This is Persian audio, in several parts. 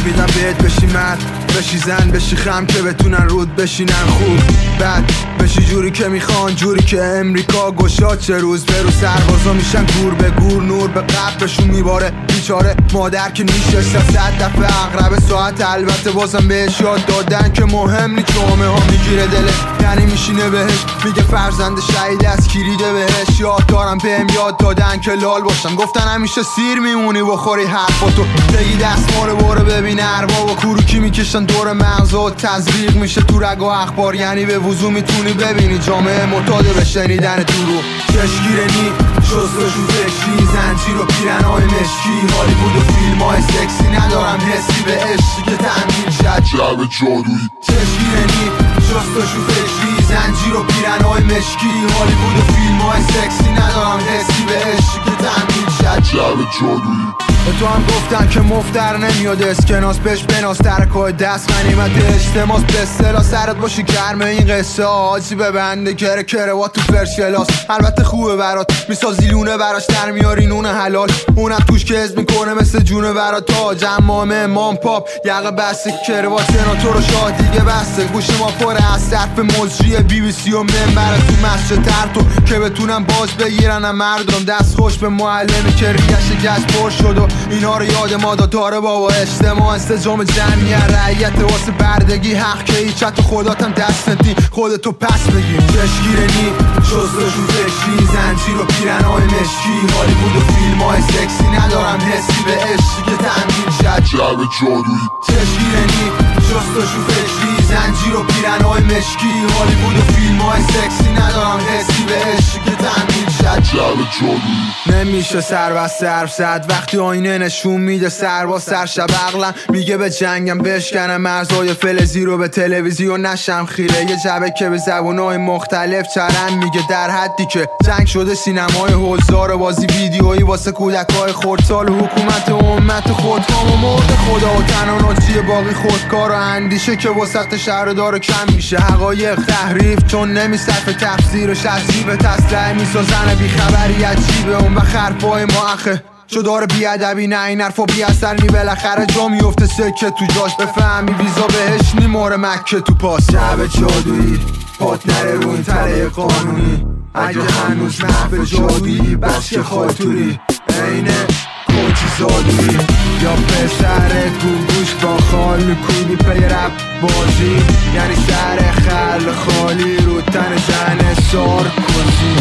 میدم بهت بشی مرد، بشی زن، بشی خم که بتونن رود بشینن خوب. بعد بشی جوری که میخوان، جوری که امریکا گشاد چه روز به روز سربازا میشن گور به گور، نور به قبرشون میباره بیچاره مادر که نیشه 100 دفعه اقرب ساعت. البته بازم بهش یاد دادن که مهم نی جامعه ها میگیره دلش، یعنی میشینه بهش میگه فرزند شهید از کلیده بهش. یاد دارم بهم یاد دادن که لال باشم، گفتن همیشه سیر میمونی بخوری حرفاتو. تگی دستمال برو ببین ارباب و کوروکی میکشن دور مغزا، تزریق میشه تو رگ و اخبار، یعنی به وضوح میتونی ببینی جامعه معتاد به شنیدن دروغ. چشگیره نی جزوشون فکری، زنجیر و پیرنهای مشکی، هالیوود و فیلم های سکسی، ندارم حسی به عشقی که تأمین شد جعب جادویی. چشگیره نی جزوشون فکری، زنجیر و پیرنهای مشکی، هالیوود و فیلم های سکسی، ندارم حسی به عشقی که تأمین شد جعب جادویی. به تو هم گفتن که مفتر نمیاد اسکناس، بهش بناس ترکای دست غنیمت اجتماس. به اصطلاح سرت باشی گرمه این قصه آجی ببنده کره کروات تو فرش کلاس. البته خوبه برات میسازی لونه براش در میاری نون حلال، اونم توش که حزب میکنه مثل جونه برات. تاج امامه امام پاپ یقه بسته کروات سناتور و شاه دیگه بسته. گوش ما پره از صرف مجری بی بی سی و منبر تو مسجد ترتو که بتونم باز بگیرن مردم. دست خوش به معلمی که ریش گشت پر شد و اینا رو یاد ما داره بابا. اجتماع انسجام جمعیت رعیت واسه بردگی، حق که ایچت خداتم دست ندی خودتو پس بگیر. چشگیره نی جزوشون فکری، زنجیر و پیرنهای مشکی، هالیوود و فیلم های سکسی، ندارم حسی به عشقی که تأمین شد جعب جادویی. چشگیره نی جزوشون فکری، زنجیر و پیرنهای مشکی، هالیوود و فیلم های سکسی، ندارم حسی به عشقی که تأمین شد جعب جادویی. نمیشه سر و صرف زد وقتی آینه نشون میده سرباز سرشب. عقلم میگه به جنگم بشکنم مرزای فلزی رو به تلویزیون نشم خیره. یه جبه که به زبونهای مختلف چرم میگه در حدی که جنگ شده سینمای حضار بازی ویدیویی واسه کودکای خردسال. حکومت امت خودکام و مرد خدا و تناناتی باقی خودکار و اندیشه که وسط شهر داره کم میشه. حقایق تحریف چون نمیصرف تفسیرش از جیب تسلح میسازن بیخبری عجیبه. اون وقت حرفای ما اخه چو داره بیادبی نه این حرفا بی اثر نی، بالاخره جا میفته سکه تو جاش بفهمی ویزا بهش نیماره مکه تو پاس. جعب جادویی پات نره رو این تله قانونی، اگه هنوز محو جادویی بس که خاطوری اینه کوچی زادویی. یا پسر گوگوش با خال میکوبی پی رب بازی، یعنی سر خل خالی رو تن زن سار کسی.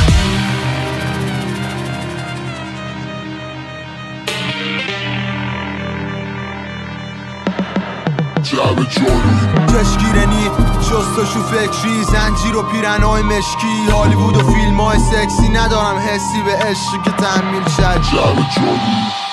جعب جادویی. چشگیره نی شستشو فکری، زنجیر و پیرنهای مشکی، هالیوود و فیلم های سکسی، ندارم حسی به عشقی که تأمین شد جعب جادویی.